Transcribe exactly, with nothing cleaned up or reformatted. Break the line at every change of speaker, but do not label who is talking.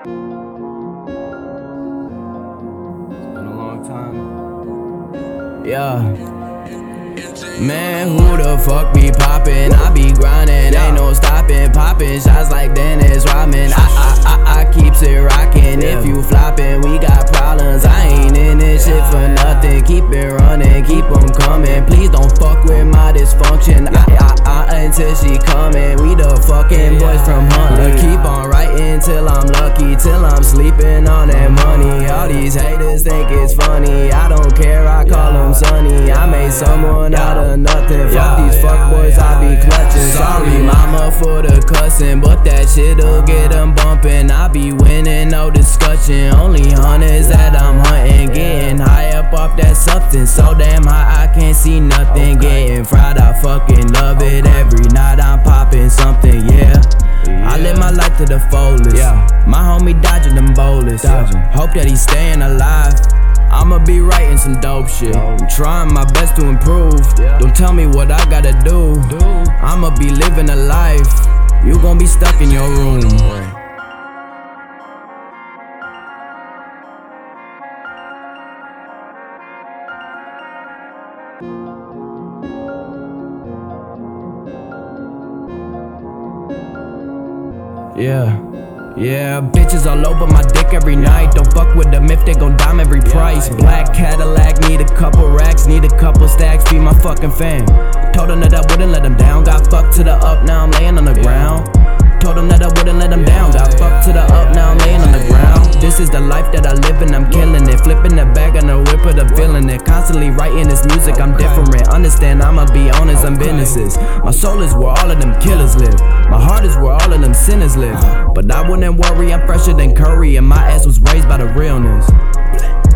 been a long time. Yeah. Man, who the fuck be poppin'? I be grindin', ain't no stoppin'. Poppin' shots like Dennis Rodman. I, I, I, I keeps it rockin'. If you floppin', we got problems. I ain't in this shit for nothing. Keep it runnin', keep 'em comin'. Please don't fuck with my dysfunction. I, I, I, until she comin'. We the fucking boys from Huntley. Keep on writing till I'm lucky, till I'm sleeping on that money. All these haters think it's funny. I don't care, I call them Sonny. I made someone out of nothing. Fuck these fuckboys, I be clutching. Sorry mama for the cussin', but that shit'll get them bumpin'. I be winning, no discussion. Only hunters that I'm hunting. Getting high up off that substance, so damn high I can't see nothing. Getting fried, I fucking love it. Every night I'm popping something, yeah. I live my life to the fullest. My homie dodging them bowlers. Hope that he's staying alive. I'ma be writing some dope shit. I'm trying my best to improve. Don't tell me what I gotta do. I'ma be living a life. You gon' be stuck in your room. Yeah. Yeah, bitches all over my dick every night. Don't fuck with them if they gon' dime every price. Black Cadillac, need a couple racks, need a couple stacks, feed my fucking fam. Told them that I wouldn't let them down. Got fucked to the up, now I'm laying on the ground. Told them that I wouldn't let them down. Got fucked to the up, now I'm laying on the ground. This is the life that I live and I'm killing it. Flipping the bag on the whip with a feeling it. Constantly writing this music, I'm different. Understand, I'ma be honest, I'm businesses. My soul is where all of them killers live. My heart is where all of them sinners live. But I wouldn't worry, I'm fresher than Curry, and my ass was raised by the realness.